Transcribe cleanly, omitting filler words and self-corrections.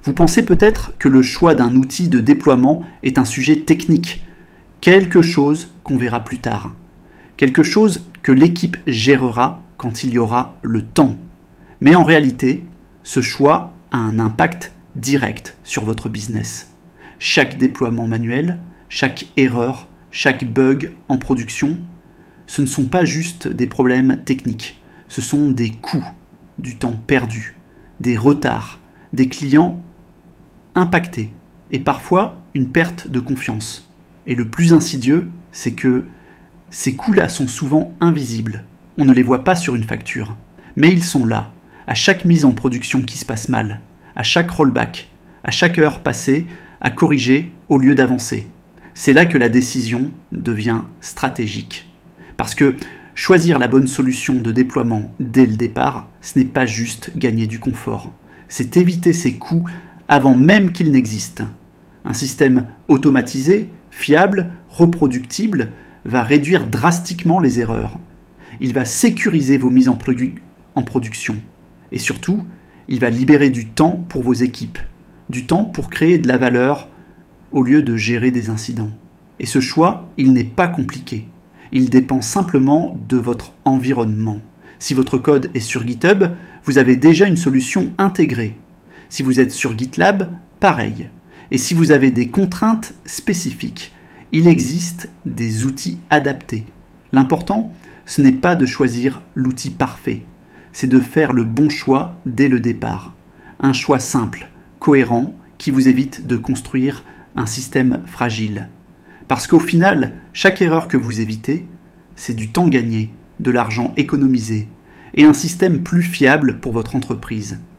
Vous pensez peut-être que le choix d'un outil de déploiement est un sujet technique, quelque chose qu'on verra plus tard, quelque chose que l'équipe gérera quand il y aura le temps. Mais en réalité, ce choix a un impact direct sur votre business. Chaque déploiement manuel, chaque erreur, chaque bug en production, ce ne sont pas juste des problèmes techniques, ce sont des coûts, du temps perdu, des retards, des clients impactés et parfois une perte de confiance. Et le plus insidieux, c'est que ces coûts-là sont souvent invisibles. On ne les voit pas sur une facture, mais ils sont là, à chaque mise en production qui se passe mal, à chaque rollback, à chaque heure passée à corriger au lieu d'avancer. C'est là que la décision devient stratégique. Parce que choisir la bonne solution de déploiement dès le départ, ce n'est pas juste gagner du confort. C'est éviter ces coûts avant même qu'ils n'existent. Un système automatisé, fiable, reproductible, va réduire drastiquement les erreurs. Il va sécuriser vos mises en production. Et surtout, il va libérer du temps pour vos équipes, du temps pour créer de la valeur au lieu de gérer des incidents. Et ce choix, il n'est pas compliqué. Il dépend simplement de votre environnement. Si votre code est sur GitHub, vous avez déjà une solution intégrée. Si vous êtes sur GitLab, pareil. Et si vous avez des contraintes spécifiques, il existe des outils adaptés. L'important, ce n'est pas de choisir l'outil parfait, c'est de faire le bon choix dès le départ. Un choix simple, cohérent, qui vous évite de construire un système fragile. Parce qu'au final, chaque erreur que vous évitez, c'est du temps gagné, de l'argent économisé, et un système plus fiable pour votre entreprise.